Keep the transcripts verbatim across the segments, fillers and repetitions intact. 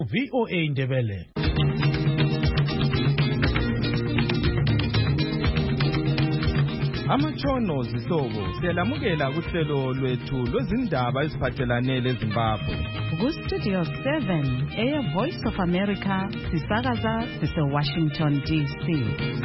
V O A Ndebele. Amachono zihlobo siyalamukela kuhlelo lwethu lwezindaba eziphathelane leZimbabwe. Ku Studio seven, Air Voice of America, sisakaza sise Washington D C.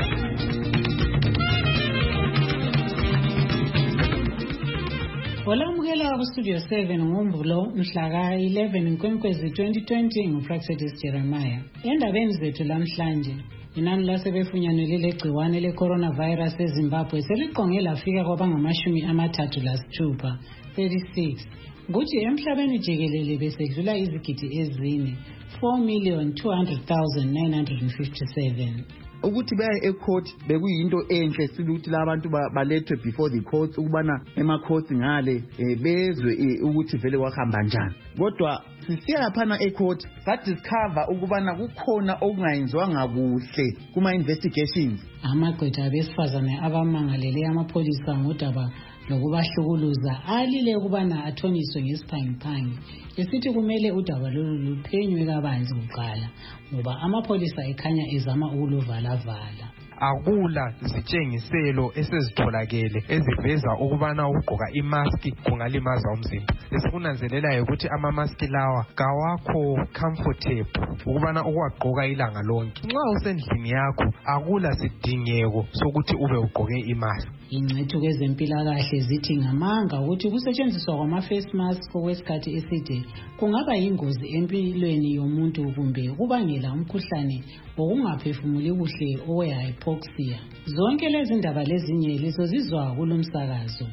Olamukela ku Studio seven ngoMvulo mhla ka eleven Nkwenkwezi twenty twenty nguPraxedis Jeremiah. Endabeni zethu lamhlanje, inani lasebefunyanwe legciwane le-coronavirus eZimbabwe seliqonge lafika kwabangamashumi amathathu lasithupha thirty-six. Kuthi emhlabeni jikelele besedlula izigidi ezine four million two hundred thousand nine hundred fifty-seven. Ukuthi baye ecourt bekuyinto enhle siluthi labantu balethwe before the court ukubana ema court ngale bezwe ukuthi vele wahamba njani. Kodwa sisiya laphana ecourt sa discover ukubana kukhona okungayenziwanga kuhle kuma investigations. Amagqwetha abesifazane abamangalele amapholisa ngodaba lokubahlukuluza alile ukubana athoniswe ngesiphangiphangi esithi kumele udaba lolu luphenywe kabanzi kuqala ngoba amapholisa ekhanya ezama ukuluvala vala. Akula zitshengiselo esezitholakele eziveza ukubana ukugqoka imaski kungalimaza umzimba. Esikunanzelelayo ukuthi ama maski lawa kawakho comfortable ukubana ukwagqoka ilanga lonke. Nxa usendlini yakho akula sidingeko sokuthi ube ugqoke imaski. Ingcithu kwezempilakahle zithi ngamanga ukuthi kusetshenziswa kwama face mask okwesikhathi eside kungaba yingozi empilweni yomuntu kumbe kubangela umkhuhlane wokungaphefumuli kuhle owe hypoxia. Zonke lezi ndaba lezinye lizozizwa kulomsakazo.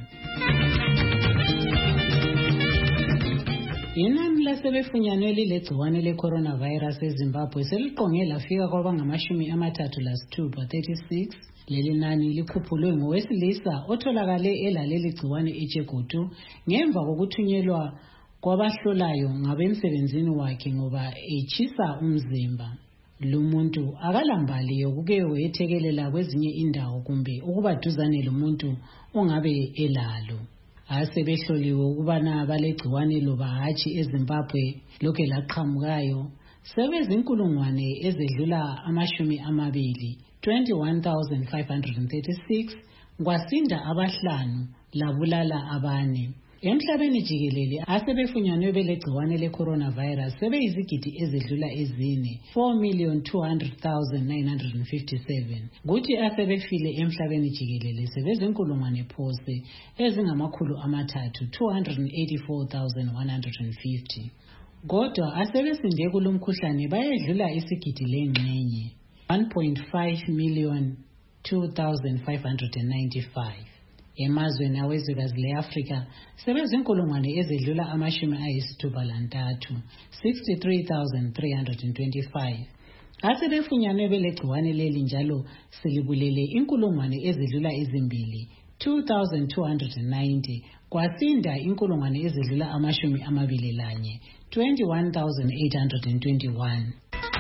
Inani lasebefunyanwe lilegciwane le-coronavirus eZimbabwe seliqonge lafika kwabangamashumi amathathu lasithupha thirty-six. Leli nani likhuphulwe ngowesilisa otholakale elaleli gciwane eJegutu ngemva kokuthunyelwa kwabahlolayo ngabemsebenzini wakhe ngoba echisa umzimba. Lumuntu akalambali yokuke wethekelela kwezinye indawo kumbe ukuba duzane lomuntu ongabe elalo. Asebehloliwe ukubana balegciwane loba hatshi eZimbabwe lokhe laqhamukayo sebezinkulungwane ezedlula amashumi amabili twenty-one thousand five hundred thirty-six, kwasinda abahlanu labulala abane. Emhlabeni jikelele asebefunyanwe belegciwane le-coronavirus sebeyizigidi ezedlula ezine four million two hundred thousand nine hundred fifty-seven. Kuthi asebefile emhlabeni jikelele sebezinkulungwane phose ezingamakhulu amathathu two hundred eighty-four thousand one hundred fifty. Kodwa asebesinde kulomkhuhlane bayedlula isigidi lengxenye one point five million two thousand five hundred ninety-five. Emazweni awezwekazi le-Afrika sebezinkulungwane ezedlula amashumi ayisithupha lantathu sixty-three thousand three hundred twenty-five. Asebefunyanwe belegciwane leli njalo selibulele inkulungwane ezedlula ezimbili two thousand two hundred ninety, kwasinda inkulungwane ezedlula amashumi amabili lanye twenty-one thousand eight hundred twenty-one.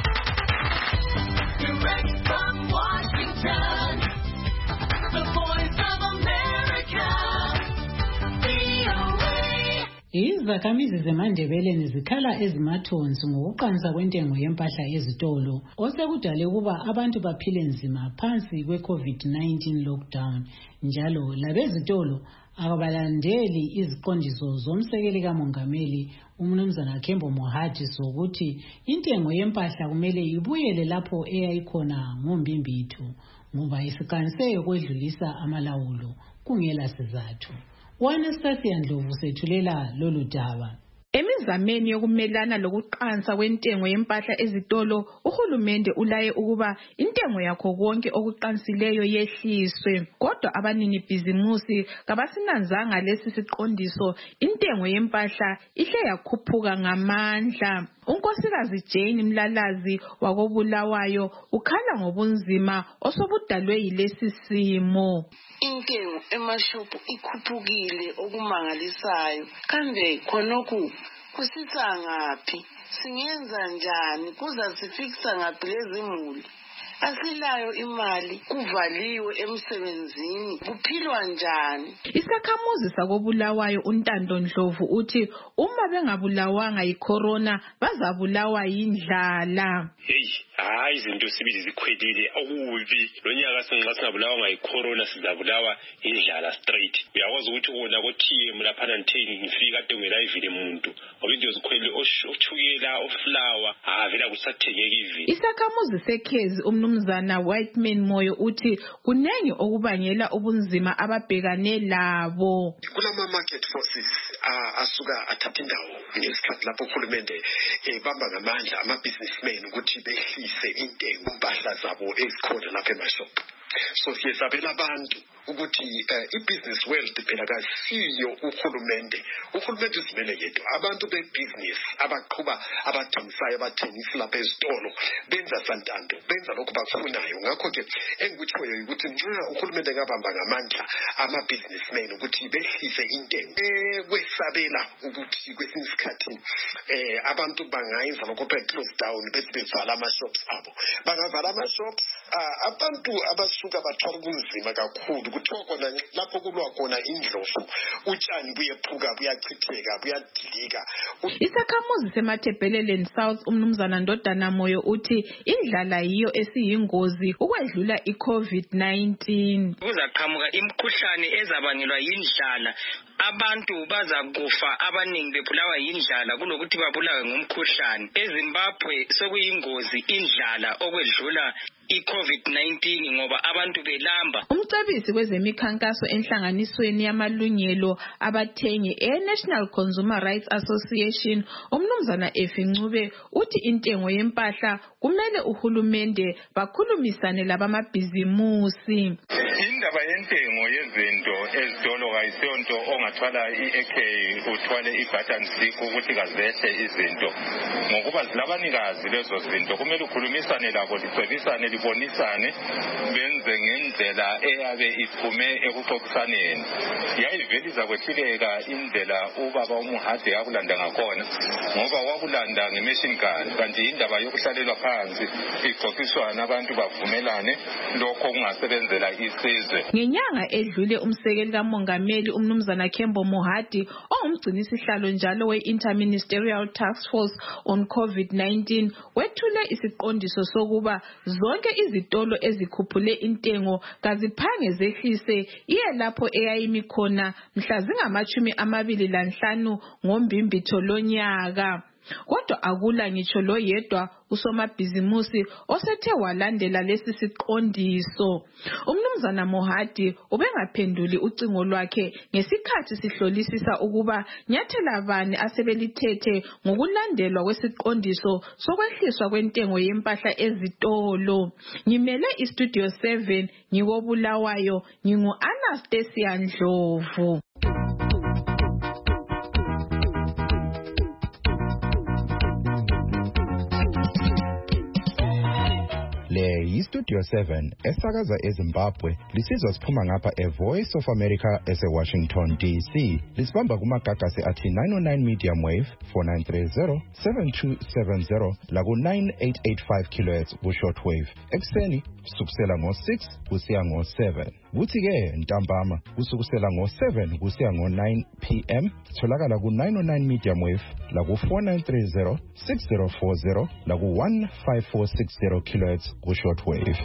Direct from Washington, the Voice of America, V O A. Izakhamizi zeMandebeleni zikhala ezimathonsi ngokuqansa kwentengo yempahla ezitolo osekudale ukuba abantu baphile nzima phansi kwe-COVID nineteen lockdown njalo labezitolo akabalandeli iziqondiso zomsekeli kamongameli umnumzana Kembo Mohati sokuthi intengo yempahla kumele ibuyele lapho eyayikhona ngombimbithu ngoba isiqanise ukwedlulisa amalawulo kungela sizathu. Wanastasia Ndlovu sethulela lolu daba. Emizameni yokumelana lokuqansa kwentengo yempahla ezitolo, uhulumende ulaye ukuba intengo yakho konke okuqansileyo yehliswe. Kodwa abanini bhizimusi kabasinanzanga lesi siqondiso, intengo yempahla ihle yakhuphuka ngamandla. Unkosikazi Jane Mlalazi wakobulawayo ukhala ngobunzima osobudalwe yilesi simo. Intengo emashophu ikhuphukile okumangalisayo. Kambe khonokhu kusisa ngaphi? Singenza njani? Kuza sifikisa ngaphi lezi muli? asilayo imali kuvaliwe emsebenzini kuphilwa njani? Isakhamuzi sakobulawayo uNtando Ndlovu uthi uma bengabulawanga yicorona bazabulawa yindlala. Hey, hayi izinto sibili zikhwelile okubi. Lo nyaka sinxa singabulawanga yicorona sizabulawa indlala straight. Uyakwazi ukuthi wona kothi mlaphana ntheni ngifika kade ngela ivile umuntu. Ngoba into zikhwelile oshukela oflower avela kusathengeka ivile. Isakhamuzi sekhezi umnumzana Whiteman Moyo uthi kunengi okubangela ubunzima ababhekane labo. Kulama market forces asuka athatha indawo ngesikhathi lapho uhulumende ebamba ngamandla ama businessmen ukuthi behlise intengo impahla zabo ezikhona lapha emashop. So siyesabela abantu ukuthi i-business world phela kasiyo uhulumende. Uhulumende uzimele yedwa. Abantu be-business abaqhuba abathengisayo abathengisi lapha ezitolo benza santando benza lokho bakufunayo. Ngakho-ke engikutshoyo ukuthi nxa uhulumende ngabamba ngamandla ama-businessmen ukuthi behlise intengo kwesabela ukuthi kwesinye isikhathi eh abantu bangayenza lokho be-close down bese bevala ama-shops abo. Bangavala ama-shops abantu abasuka bathwala kunzima kakhulu kuthiwa khona lapho kulwa khona indlovu utshani buyephuka buyachitheka buyadilika. Isakhamuzi seMathebheleleni South umnumzana Ndodana Moyo uthi indlala yiyo esiyingozi ukwedlula i-COVID nineteen. Kuzaqhamuka imikhuhlane ezabangelwa yindlala. Abantu bazakufa abaningi bebulawa yindlala kunokuthi babulawe ngumkhuhlane. eZimbabwe sokuyingozi indlala okwedlula i-COVID nineteen ngoba abantu belamba. Umcebisi kwezemikhankaso enhlanganisweni yamalungelo abathengi e-National Consumer Rights Association umnumzana Efincube uthi intengo yempahla kumele uhulumende bakhulumisane labamabhizimusi. Indaba yentengo yezinto ezitolo kayisonto ongathwala i-A K uthwale i-button stick ukuthi kazethe izinto ngokuba zilabanikazi lezo zinto kumele ukhulumisane labo licebisane libonisane benze ngendlela eyabe iphume ekuxoxisaneni. Yayiveliza kwehluleka indlela ubaba uMuhade yakulanda ngakhona ngoba wakulanda nge-machine gun kanti indaba yokuhlalelwa phansi ixoxiswana abantu bavumelane lokho kungasebenzela isizwe. Ngenyanga edlule umsekeli kamongameli umnumzana Kembo Mohadi ongumgcinisihlalo njalo we-Interministerial Task Force on COVID nineteen wethule isiqondiso sokuba zonke izitolo ezikhuphule intengo kaziphange zehlise iye lapho eyayimi khona mhla zingamachumi amabili lanhlanu ngoMbimbitho lonyaka. Kodwa akula ngitsho lo yedwa usomabhizimusi osethe walandela lesi siqondiso. Umnumzana Mohadi ubengaphenduli ucingo lwakhe ngesikhathi sihlolisisa ukuba nyathela bani asebelithethe ngokulandelwa kwesiqondiso sokwehliswa kwentengo yempahla ezitolo. Ngimele iStudio seven ngikobulawayo ngingu Anastasia Ndlovu. Le yiStudio seven esakaza eZimbabwe lisizwa siphuma ngapha eVoice of America eseWashington D C. Lisibamba kumagagasi athi nine oh nine medium wave four nine three zero seven two seven zero laku nine eight eight five kilohertz ku shortwave. Ekseni kusukela ngo six kusiya ngo seven. Kuthi ke ntambama kusukela ngo seven kusiya ngo nine p m tholakala ku nine oh nine medium wave laku four nine three zero six zero four zero laku one five four six zero kilohertz ku shortwave.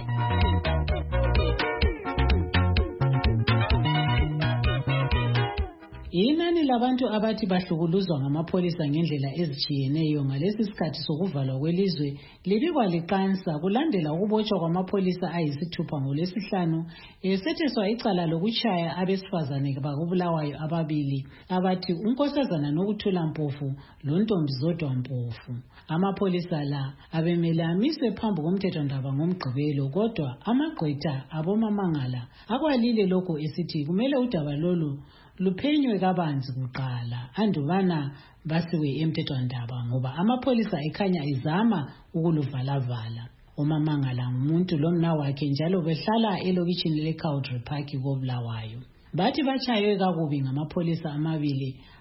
Inani labantu abathi bahlukuluzwa ngamapholisa ngendlela ezijiyeneyo ngalesi sikhathi sokuvalwa kwelizwe libikwa liqansa kulandela ukubotshwa kwamapholisa ayisithupha ngolesihlanu esetheswa icala lokutshaya abesifazane bakubulawayo ababili abathi unkosazana nokuthula mpofu lontombi zodwa mpofu. Amapholisa la abemele amiswe phambi komthethondaba ngomgqibelo kodwa amagqwetha abomamangala akwalile lokho esithi kumele udaba lolu luphenywe kabanzi kuqala andubana basiwe emthethwandaba ngoba amapholisa ekhanya izama ukuluvala-vala. Umamangala ngumuntu lomna wakhe njalo behlala elokitshini leCowdray Park koBulawayo. Bathi bachaywe kakubi ngamapholisa amabili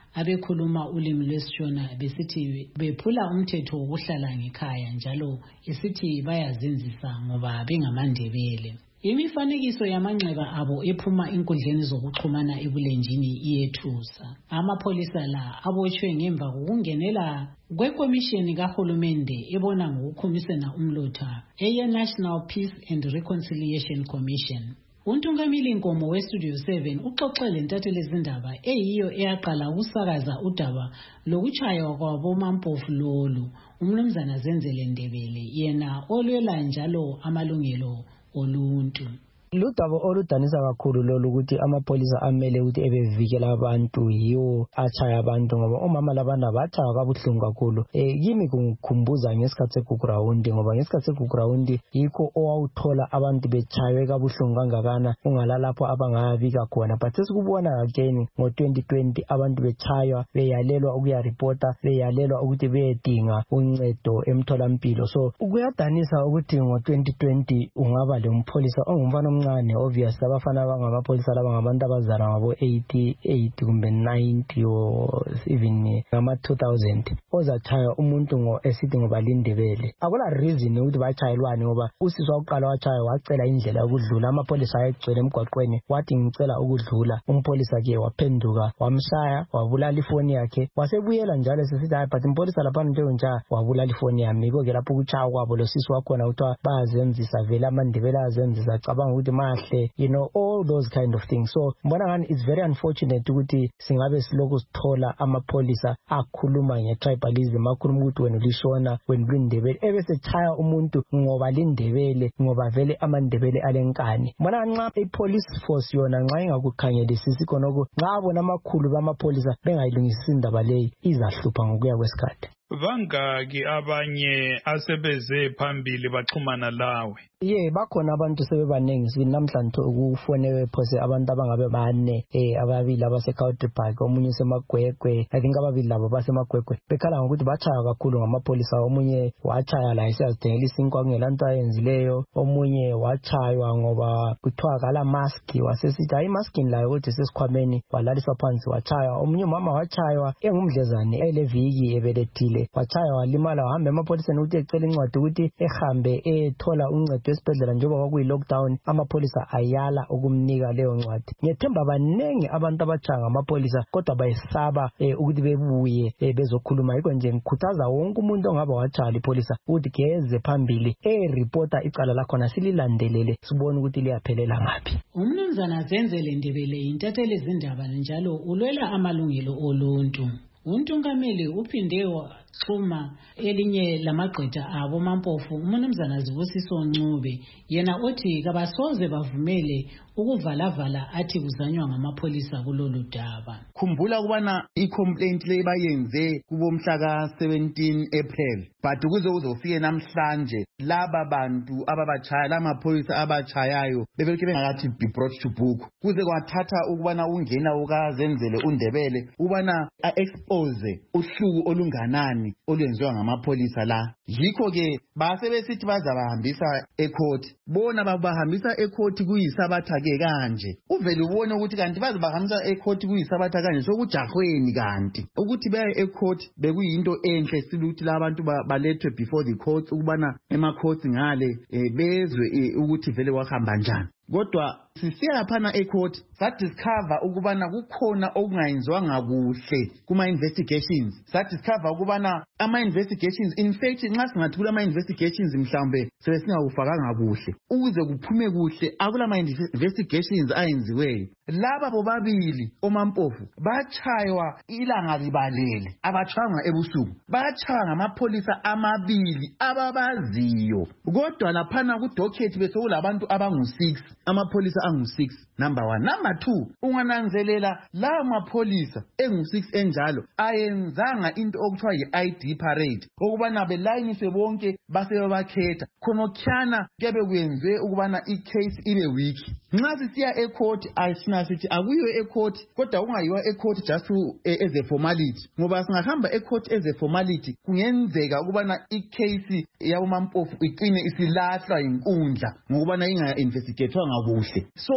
abekhuluma ulimi lwesishona besithi bephula umthetho wokuhlala ngekhaya njalo esithi bayazinzisa ngoba bengamandebele. Imifanekiso yamanxeba abo ephuma inkundleni zokuxhumana ebulenjini iyethusa. Amapholisa la abotshwe ngemva kokungenela kwekomishini kahulumende ebona ngokukhomisana umlotha eye-National Peace and Reconciliation Commission. Untungamili Nkomo we-Studio seven uxoxele ntatheli zindaba eyiyo eyaqala ukusakaza udaba lokutshaywa kwabomampofu lolu. Umnumzana Zenzele Ndebele yena olwela njalo amalungelo oluntu. Ludaba oludanisa kakhulu lolu ukuthi amapolisa amele ukuthi ebevikela abantu yiwo atshaya abantu ngoba omama labana batshaya kabuhlungu kakhulu. Eh kimi kungikhumbuza ngesikhathi segugurawundi ngoba ngesikhathi segugurawundi yikho owawuthola abantu betshaywe kabuhlungu kangakana ungalala lapho abangayabika khona. But sesikubona again ngo twenty twenty abantu betshaywa beyalelwa ukuya reporta beyalelwa ukuthi beyedinga uncedo emtholampilo. So kuyadanisa ukuthi ngo twenty twenty ungaba le umpolisa ongumfana omncane obviously abafana abangamapolisa laba ngabantu abazalwa ngabo eighty-eight kumbe ninety or even ngama two thousand ozatshaya umuntu ngo esithi ngoba lindebele. Akula reason ukuthi batshayelwane ngoba usisi waqala watshaya wacela indlela yokudlula amapolisa ayegcwele emgwaqweni wathi ngicela ukudlula umpolisa ke waphenduka wamshaya wabulala ifoni yakhe wasebuyela njalo sesithi hayi but umpolisa lapha nje nja wabulala ifoni yami ke lapho ukutshaya kwabo lo sisi wakhona uthi bayazenzisa vele amandebele azenzisa cabanga ukuthi mahle you know all those kind of things. So mbona ngani it's very unfortunate ukuthi singabe siloku sithola amapolisa akhuluma ngetribalism akhuluma ukuthi wena ulishona wena ulindebele ebese chaya umuntu ngoba lindebele ngoba vele amandebele alenkani. Mbona nxa ipolice force yona nxa ingakukhangelisisi khonoko nxa bona amakhulu bamapolisa bengayilungisisi indaba leyi izahlupha ngokuya kwesikhathi. Bangaki abanye asebeze phambili baxhumana lawe? Ye bakhona abantu sebebanengi sinamhlanje ukufonewe phose abantu abangabe bane eh ababili abase-Country Park omunye usemagwegwe I think ababili labo basemagwegwe bekhala ngokuthi bachaya kakhulu ngamapolisa omunye wachaya la isiyazithengela isinkwa kungelanto ayenzileyo omunye wachaywa ngoba kuthiwa kala mask wasesithi hayi mask layo ukuthi sesikhwameni walaliswa phansi wachaya omunye mama wachaywa engumdlezane eleviki ebelethile wachaya walimala wahambe emapoliseni ukuthi ecela incwadi ukuthi ehambe ethola uncedo esibhedlela njengoba kwakuyi lockdown amapolisa ayala ukumnika leyo ncwadi. Ngethemba banengi abantu abachanga amapolisa kodwa bayesaba eh, ukuthi bebuye eh, bezokhuluma yikho nje ngikhuthaza wonke umuntu ongaba wachaya ipolisa ukuthi geze phambili eh reporter icala lakho nasililandelele sibone ukuthi liyaphelela ngapi. Umnumzana Zenzele Ndebele intatheli izindaba njalo ulwela amalungelo oluntu. Untungameli uphinde waxhuma elinye lamagqwetha abo mampofu umnumzana Zibusiso Ncube yena othi kabasoze bavumele ukuvalavala athi kuzanywa ngamapolisa kulolu daba. Khumbula ukubana i-complaint le bayenze kubomhla ka seventeen April but ukuze uzofike namhlanje laba bantu ababachaya lamapolisa abachayayo bebelike bengakathi be brought to book kuze kwathatha ukubana ungena ukazenzele undebele ubana a-expose uhluku olunganani olwenziwa ngamapolisa la. Yikho ke basebesithi bazabahambisa ecourt bona babahambisa ecourt kuyisabatha ke kanje uvele ubone ukuthi kanti bazabahambisa ecourt kuyisabatha kanje sokujahweni kanti ukuthi baye ecourt bekuyinto enhle siluthi labantu balethwe before the courts ukubana ema courts ngale e, bezwe e, ukuthi vele wahamba njani. Kodwa sisiya phana ecourt sadiscover ukubana kukhona okungayenziwanga kuhle kuma investigations sadiscover ukubana ama investigations in fact nxa singathi kula ama investigations mhlambe sebesingawufakanga kuhle ukuze kuphume kuhle akula ma investigations ayenziweyo laba bobabili omampofu bachaywa ilanga libalele abachanga ebusuku bachanga ngamapolisa amabili ababaziyo kodwa laphana ku docket besokulabantu abangu six amapolisa angu six. Number one. Number two, ungananzelela la mapolisa engu six enjalo ayenzanga into okuthiwa yi-I D parade ukubana belayiniswe bonke basebakhetha khonokhyana kebe kuyenziwe ukubana i-case ibe weak. Nxa sisiya ecourt ayisina sithi akuyiwe ecourt kodwa ungayiwa ecourt just as a formality ngoba singahamba ecourt as a formality kungenzeka ukubana i-case yabomampofu iqine isilahlwa inkundla ngokubana inga investigatewanga kuhle. So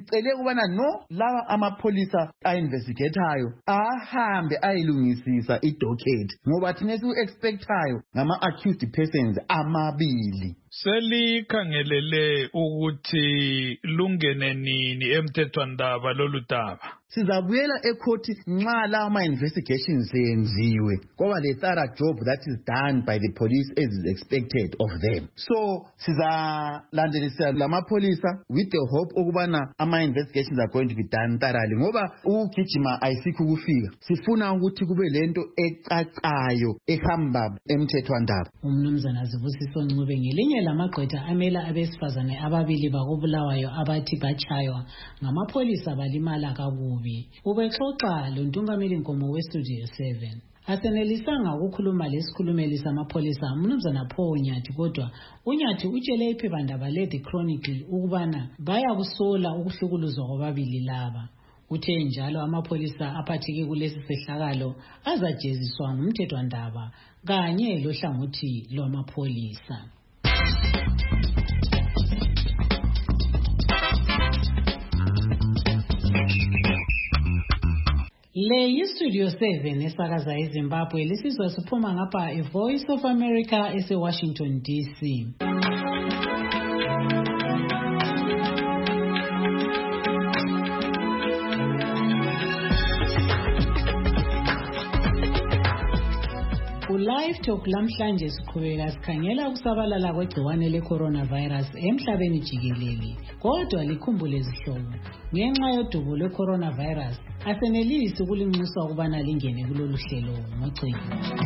sicele ukubana no laba amapholisa a-investigatayo ahambe ayilungisisa idocket ngoba thina siku-expectayo ngama-accused persons amabili. Selikhangelele ukuthi lungene nini emthethwandaba lolu daba? Sizabuyela ekhothi nxa lawo ama-investigations yenziwe kwaba le thorough job that is done by the police as is expected of them. So sizalandelisa lamapholisa with the hope ukubana ama-investigations are going to be done thoroughly ngoba ukugijima ayisikho ukufika. Sifuna ukuthi kube lento ecacayo ehamba emthethwandaba. Umnumzana Zibusiso Ncube ngelinye lamagqwetha amela abesifazane ababili bakobulawayo abathi bachaywa ngamapholisa balimala kabubi. Ubexoxa lo Ntungameli Nkomo we-Studio seven. Asenelisanga ukukhuluma lesikhulumeli samapholisa umnumzana Paul Nyathi kodwa uNyathi utshele iphephandaba le-The Chronicle ukubana bayakusola ukuhlukuluzwa kwababili laba. Uthe njalo amapholisa aphatheke kulesi sehlakalo azajeziswa ngumthethwandaba kanye lohlangothi lwamapholisa. Le yi-Studio seven esakaza eZimbabwe lisizwa siphuma ngapha e-Voice of America ese-Washington D C. Live Talk lamhlanje siqhubeka sikhangela ukusabalala kwegciwane le-coronavirus emhlabeni jikelele. Kodwa likhumbule izihlobo, ngenxa yodubo lwe-coronavirus asenelisi ukulinxusa ukubana lingene kulolu hlelo ngocingo.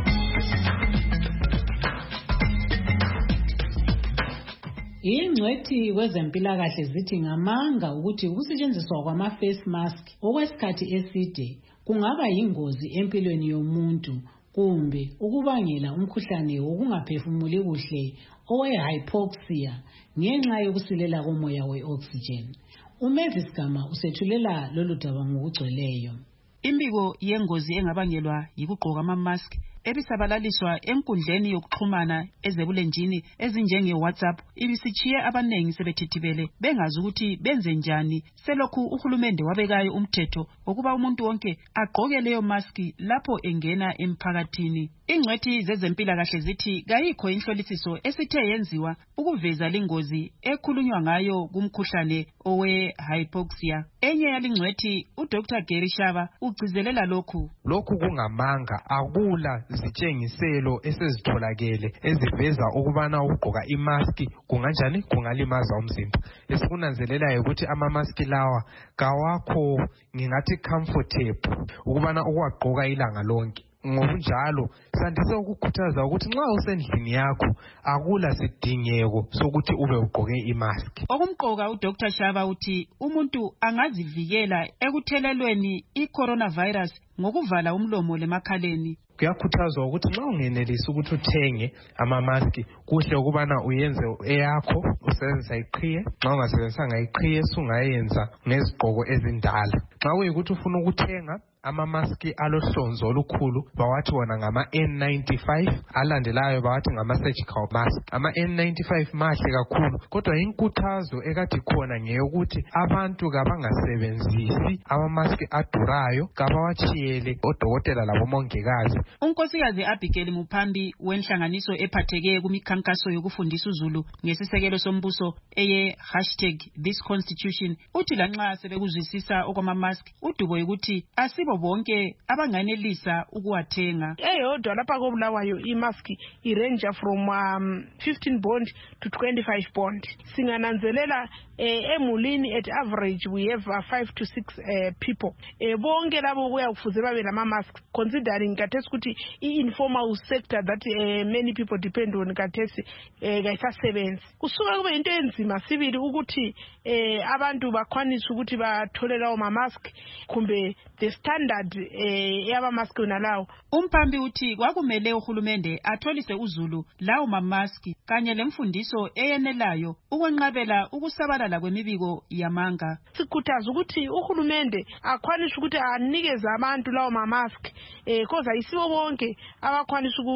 Ingcwethi kwezempilakahle zithi ngamanga ukuthi ukusetshenziswa kwama-face mask okwesikhathi eside kungaba yingozi empilweni yomuntu kumbe ukubangela umkhuhlane wokungaphefumuli kuhle owe-hypoxia ngenxa yokusilela komoya we-oxygen. uMavis Gama usethulela lolu daba ngokugcweleyo. Imbiko yengozi engabangelwa yikugqoka ama-mask ebisabalaliswa enkundleni yokuxhumana ezebulenjini ezinjenge WhatsApp ibisitshiye abanengi sebethithibele bengazi ukuthi benze njani selokhu uhulumende wabekayo umthetho ukuba umuntu wonke agqoke leyo mask lapho engena emphakathini. Ingcwethi zezempilakahle zithi kayikho inhlolisiso esithe yenziwa ukuveza lingozi ekhulunywa ngayo kumkhuhlane owe-hypoxia. Enye yalingcwethi uDr Gary Shaba ugcizelela lokhu. Lokhu kungamanga, akula zitshengiselo esezitholakele eziveza ukubana ukugqoka imaski kunganjani kungalimaza umzimba. Esikunanzelelayo ukuthi ama-maski lawa kawakho ngingathi comfortable ukubana ukuwagqoka ilanga lonke. Ngokunjalo sandise ukukhuthaza ukuthi nxa usendlini yakho akula sidingeko sokuthi ube ugqoke imask. Okumqoka uDr Shaba uthi umuntu angazivikela ekuthelelweni i-coronavirus ngokuvala umlomo lemakhaleni. Kuyakhuthazwa ukuthi nxa ungenelisi ukuthi uthenge ama-maski kuhle ukubana uyenze eyakho usebenzisa iqhiye. Nxa ungasebenzisanga iqhiye sungayenza ngezigqoko ezindala. Nxa kuyikuthi ufuna ukuthenga ama-maski alohlonzo olukhulu bawathi wona ngama N ninety-five, alandelayo bawathi ngama-surgical mask. Ama-N ninety-five mahle kakhulu kodwa inkuthazo ekade khona ngeyokuthi abantu kabangasebenzisi ama-maski adurayo, kabawachiyele odokotela labomongikazi. Unkosikazi Abigail Muphambi wenhlanganiso ephatheke kumikhankaso yokufundisa uZulu ngesisekelo sombuso eye hashtag this constitution uthi lanxa sebekuzwisisa okwama-mask udubo ukuthi asibo bonke abanganelisa ukuwathenga. Eyodwa lapha kobulawayo imask irange from um, fifteen bond to twenty-five bond. Singananzelela eh, emulini at average we have uh, five to six uh, people. Eh, bonke labo kuya kufuze babe lama mask considering kathesi ukuthi i-informal sector that uh, many people depend on kathesi eh, kayisasebenzi. Kusuka kube into enzima sibili ukuthi eh, abantu bakwanisa ukuthi bathole lawo ma mask kumbe the standard eh, yaba mask unalawo. Umphambi uthi kwakumele uhulumende atholise uZulu lawo ma mask kanye lemfundiso eyenelayo ukwenqabela ukusabalala kwemibiko yamanga. Sikhuthaza ukuthi uhulumende akwanisa ukuthi anikeze abantu lawo ma mask eh koza isibo bonke abakwanisa ukuthi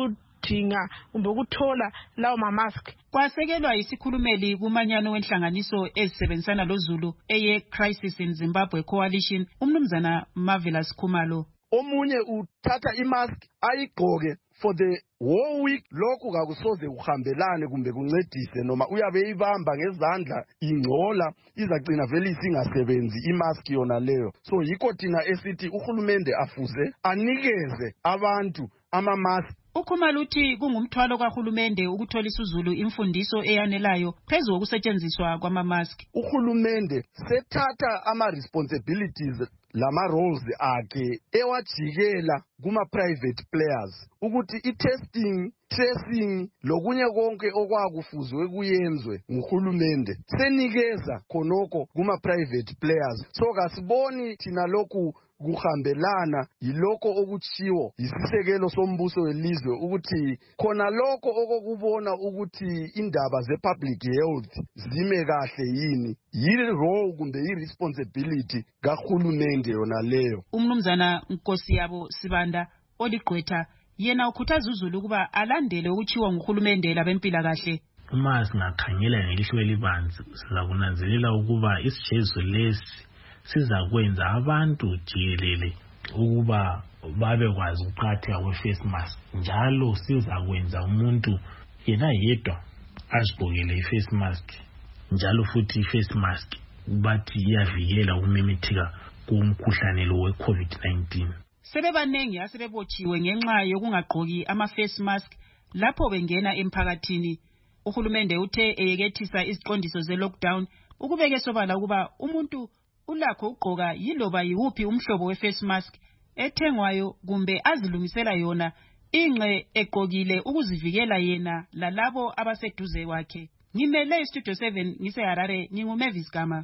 ukudinga kumbe ukuthola lawo mamask. Kwasekelwa isikhulumeli kumanyano wenhlanganiso ezisebenzisana loZulu eye Crisis in Zimbabwe Coalition umnumzana Marvelous Khumalo. Omunye uthatha imask ayigqoke for the whole week, lokhu kakusoze kuhambelane kumbe kuncedise noma uyabe ibamba ngezandla ingcola izagcina vele isingasebenzi imask yona leyo. So yikho thina esithi uhulumende afuze anikeze abantu ama-mask. Ukhumalo uthi kungumthwalo kahulumende ukutholisa uZulu imfundiso eyanelayo phezu kokusetshenziswa kwama-mask. Uhulumende sethatha ama-responsibilities lama roles akhe ewajikela kuma-private players ukuthi i-testing, tracing lokunye konke okwakufuzwe kuyenzwe nguhulumende senikeza khonoko kuma-private players. So kasiboni thina lokhu kuhambelana yiloko okutshiwo yisisekelo sombuso welizwe ukuthi khona lokho okokubona ukuthi indaba ze-public health zime kahle yini yi-role kumbe yi-responsibility kahulumende yona leyo. Umnumzana Nkosiyabo Sibanda oligqwetha yena ukhuthaza uZulu ukuba alandele ukutshiwo nguhulumende labempilakahle. Uma singakhangela ngelihlo elibanzi sizakunanzelela ukuba isijezo lesi sizakwenza abantu jikelele ukuba babekwazi ukuqakatheka kwe-face mask, njalo sizakwenza umuntu yena yedwa azigqokele i-face mask, njalo futhi i-face mask bathi iyavikela ukumemetheka kumkhuhlane lo we-COVID nineteen. Sebebanengi asebebotshiwe ngenxa yokungagqoki ama-face mask lapho bengena emphakathini. Uhulumende uthe eyekethisa iziqondiso ze-lockdown ukubeke sobala ukuba umuntu ulakho ugqoka yiloba yiwuphi umhlobo we-face mask ethengwayo kumbe azilungisela yona inxe egqokile ukuzivikela yena lalabo abaseduze kwakhe. Ngimele iStudio seven ngiseHarare, nginguMavis Gama.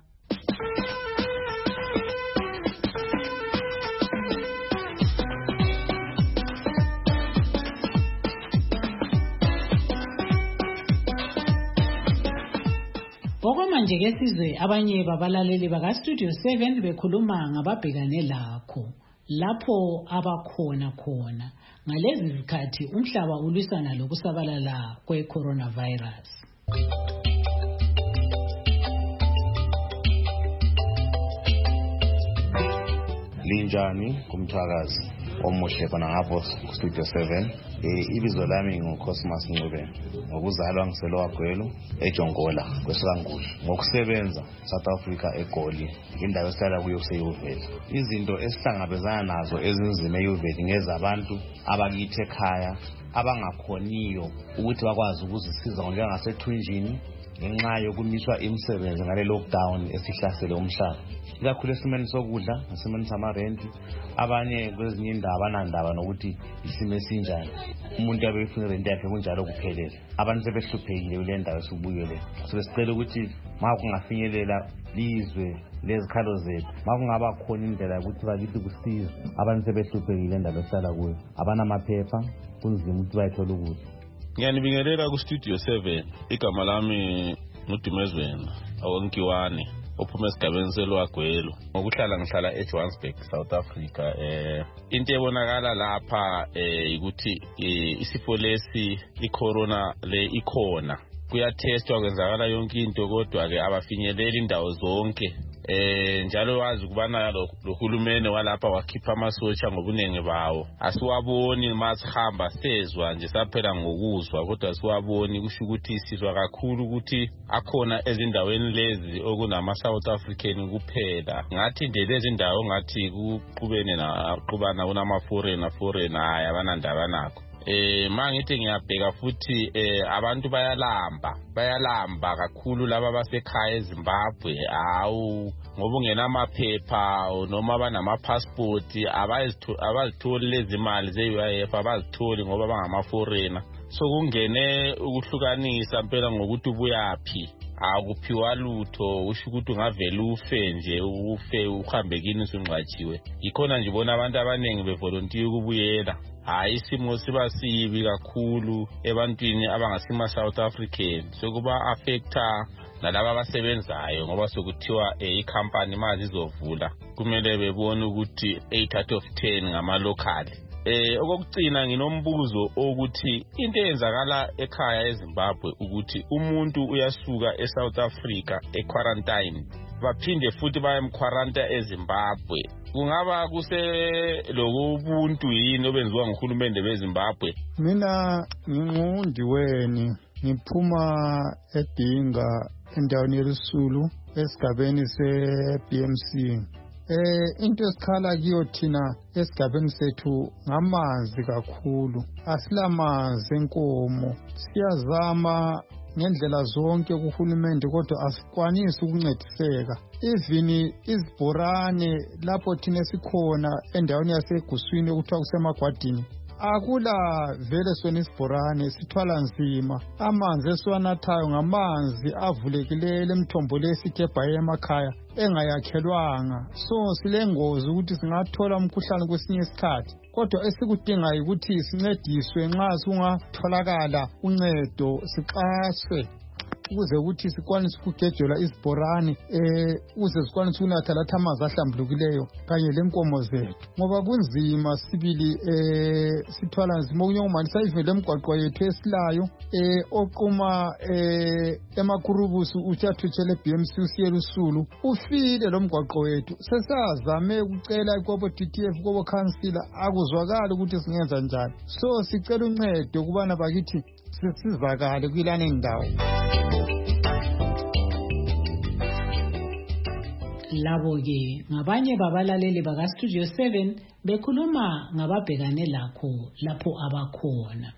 Okwamanje ke sizwe abanye babalaleli baka Studio seven bekhuluma ngababhekane lakho lapho abakhona khona ngalezi zikhathi umhlaba ulwisana lokusabalala kwe-coronavirus. Linjani kumthakazi omuhle khona ngapho Studio seven. Eh ibizo lami nguCosmas Ncube. Ngokuzalwa ngiselowa Gwelo eJongola kweSikangudla. Ngokusebenza South Africa eGoli indawo esihlala kuyo kuseyuvela. Izinto esihlangabezana nazo ezinzima eyuvela ngezabantu abakithi ekhaya abangakhoniyo ukuthi bakwazi ukuzisiza njengasethunjini ngenxa yokumiswa imisebenzi ngale lockdown esihlasele umhlaba. Ikakhulu esimeni sokudla esimeni samarenti abanye kwezinye indawo abanandaba nokuthi isimo esinjani umuntu abefuna rent yakhe kunjalo kuphelele abantu sebehluphekile kule ndawo esibuyele so sicela ukuthi ma kungafinyelela lizwe lezikhalo zethu ma kungaba khona indlela ukuthi bakithi kusiza abantu sebehluphekile indaba esala kuyo abana amaphepha kunzima ukuthi bayithola ukudla. Ngiyanibingelela ku Studio seven. Igama lami nguDumezweni awonkiwane ophuma esigabeni seLwagwelo. Ngokuhlala ngihlala eJohannesburg, South Africa. Eh into ebonakala lapha eh ukuthi isifo lesi icorona le ikhona. Kuyatestwa kwenzakala yonke into kodwa ke abafinyeleli indawo zonke. Eh njalo wazi kubana lo hulumene walapha wakhipha amasotsha ngobunenge bawo. Asiwaboni masihamba sezwa nje saphela ngokuzwa kodwa siwaboni kusho ukuthi sizwa kakhulu ukuthi akhona ezindaweni lezi okunama South African kuphela. Ngathi nje lezi ndawo ngathi kuqhubene na qhubana kunama foreigner foreigner haya abanandaba nakho. Eh mangithi ngiyabheka futhi eh abantu bayalamba bayalamba kakhulu laba basekhaya eZimbabwe awu ngoba ungena amaphepha noma banama passport abazitholi lezi imali ze-U I F abazitholi ngoba bangama foreigner. So kungene ukuhlukanisa impela ngokuthi ubuyaphi akuphiwa lutho usho ukuthi ungavela ufe nje ufe uhambe kini usungcwatshiwe. Ikhona nje bona abantu abanengi bevolunteer ukubuyela. Hayi isimo siba sibi kakhulu ebantwini abangasima South African sokuba affecta nalabo abasebenzayo ngoba sokuthiwa icompany mazi izovula kumele bebone ukuthi eight out of ten ngama local Eh okugcina nginombuzo ukuthi into eyenzakala ekhaya eZimbabwe ukuthi umuntu uyasuka eSouth Africa equarantine baphinde futhi bayemquarantine eZimbabwe. Kungaba kuse lokubuntu yini obenziwa nguhulumende beZimbabwe? Mina ngingundiweni ngiphuma eDinga endaweni yeLusulu esigabeni se-B M C. Eh into esikhala kiyo thina esigabeni sethu ngamanzi kakhulu. Asilamanzi enkomo. Siyazama ngendlela zonke kuhulumende kodwa asikwanisi ukuncediseka. Even izibhorane lapho thina esikhona endaweni yaseguswini okuthiwa kusemagwadini akula vele sona isibhorane, sithwala nzima. Amanzi esiwanathayo ngamanzi avulekileyo emthombo lesikhebha emakhaya engayakhelwanga. So silengozi ukuthi singathola umkhuhlane kwesinye isikhathi. Kodwa esikudingayo ukuthi sincediswe nxa sungatholakala uncedo sixaswe ukuze ukuthi sikwanise ukugejela isibhorane eh ukuze sikwanise ukunatha latha amanzi ahlambulukileyo kanye lenkomo zethu ngoba kunzima sibili eh sithwala nzima ukunyomanisa ivele emgwaqo yethu esilayo eh oquma eh emakurubusu uthathuthele B M C usiye Lusulu ufile lo mgwaqo wethu. Sesazame ukucela ikobo D T F kobo councilor akuzwakala ukuthi singenza njani. So sicela uncedo kubana bakithi sisizakale kwilane ndawo. Labo ke ngabanye babalaleli baka Studio seven bekhuluma ngababhekane lakho lapho abakhona.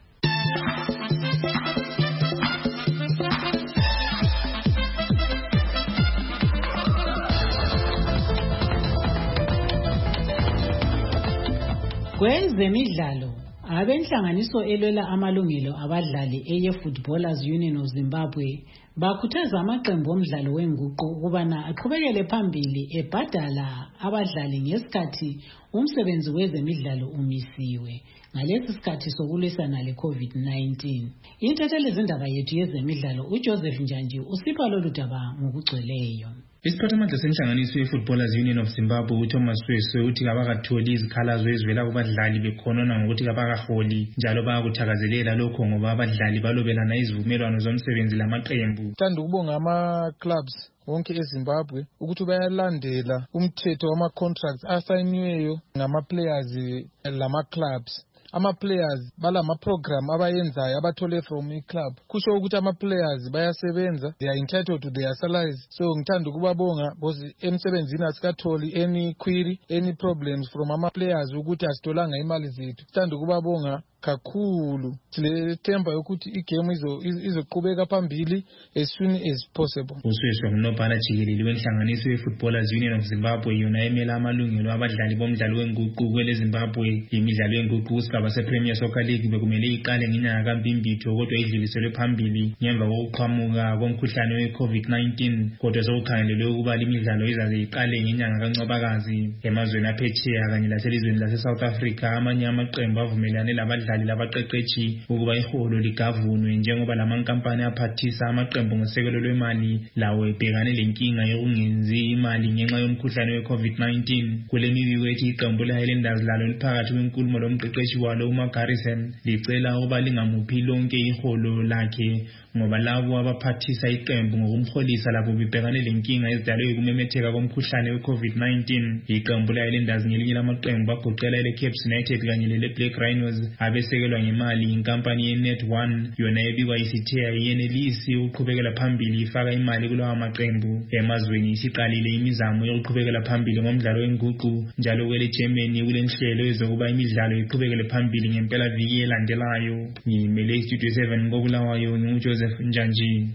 Kwezemidlalo abenhlanganiso elwela amalungelo abadlali eye Footballers Union of Zimbabwe bakhuthaza amaqembu omdlalo wenguqu ukubana aqhubekele phambili ebhadala abadlali ngesikhathi umsebenzi wezemidlalo umisiwe ngalesi sikhathi sokulwisana le-COVID nineteen. Intatheli zindaba yethu yezemidlalo uJoseph Njanji usipha lolu daba ngokugcweleyo. Isiphathamandla senhlanganiso ye-Footballers Union of Zimbabwe uThomas Sweswe uthi kabakatholi izikhalazo ezivela kubadlali bekhonona ngokuthi kabakaholi njalo bayakuthakazelela lokho ngoba abadlali balobelana izivumelwano zomsebenzi lamaqembu. Ngithanda ukubonga ama-clubs wonke eZimbabwe ukuthi bayalandela umthetho wama-contracts asayiniweyo ngama-players lama-clubs. Ama-players balama-program abayenzayo abathole from i-club. Kusho ukuthi ama-players bayasebenza, they are entitled to their salaries. So ngithanda ukubabonga because emsebenzini asikatholi any query, any problems from ama-players ukuthi asitolanga imali zethu. Ngithanda ukubabonga kakhulu silethemba yokuthi igame izo izoqhubeka phambili as soon as possible. Usweswe unobhala jikelele wenhlanganiso ye-Footballers Union of Zimbabwe yona emela amalungelo abadlali bomdlalo wenguqu kwele Zimbabwe. Imidlalo yenguqu kusigaba se-Premier Soccer League bekumele iqale ngenyanga kaMbimbitho kodwa idluliselwe phambili ngemva kokuqhamuka komkhuhlane we-COVID nineteen kodwa sokukhangelelwe ukuba imidlalo izaze iqale ngenyanga kaNcwabakazi. Emazweni aphetsheya kanye laselizweni lase-South Africa amanye amaqembu avumelane labadlali labaqeqeshi ukuba iholo ligavunwe njengoba lamankampani aphathisa amaqembu ngosekelo lwemali lawo ebhekane lenkinga yokungenzi imali ngenxa yomkhuhlane we-COVID nineteen. Kule mibiko ethi iqembu le-Highlanders lalo liphakathi kwenkulumo lomqeqeshi walo uMagarrison licela ukuba lingamuphi lonke iholo lakhe ngoba labo abaphathisa iqembu ngokumholisa labo bebhekane lenkinga ezidalwe ukumemetheka komkhuhlane we-COVID nineteen. Iqembu le-Highlanders ngelinye lamaqembu agoqela ele-Caps United kanye lele-Black Rhinos abesekelwa ngemali inkampani ye-Net one yona ebikwa isithe ayenelisi ukuqhubekela phambili ifaka imali kulawa maqembu. Emazweni isiqalile imizamo yokuqhubekela phambili ngomdlalo wenguqu njalo kwele Germany kulenhlelo ezokuba imidlalo iqhubekele phambili ngempela viki elandelayo. Ngimele Studio seven ngokulawayo nginguJoseph Njanji.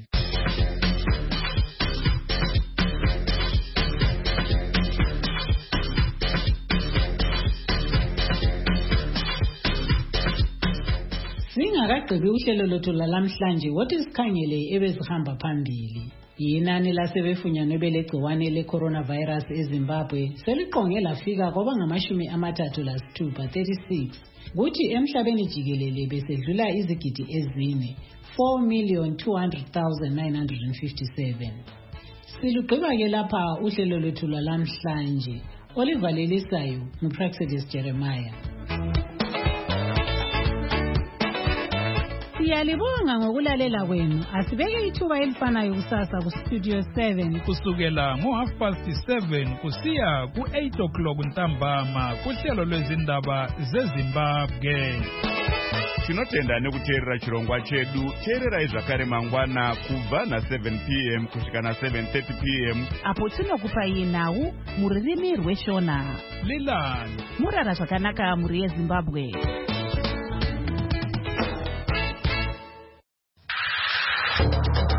Singakagqibi uhlelo lothu lalamhlanje wothi sikhangele ebezihamba phambili. Inani lasebefunyanwe belegciwane le-coronavirus eZimbabwe seliqonge lafika kwaba ngamashumi amathathu lasithupha thirty-six kuthi emhlabeni jikelele besedlula izigidi ezine four million two hundred thousand nine hundred fifty-seven. Silugqiba ke lapha uhlelo lwethu lwalamhlanje olivalelisayo nguPraxedis Jeremiah. Siyalibonga ngokulalela kwenu. Asibeke ithuba elifanayo kusasa ku Studio seven kusukela ngo half past seven kusiya ku eight o'clock ntambama kuhlelo lwezindaba zeZimbabwe. Tinotenda nekuteerera chirongwa chedu. Teererai zvakare mangwana kubva na seven p m kusvika na seven thirty p m apo tinokupai nhau muririmi rweshona. Lilani murara zvakanaka muri yeZimbabwe.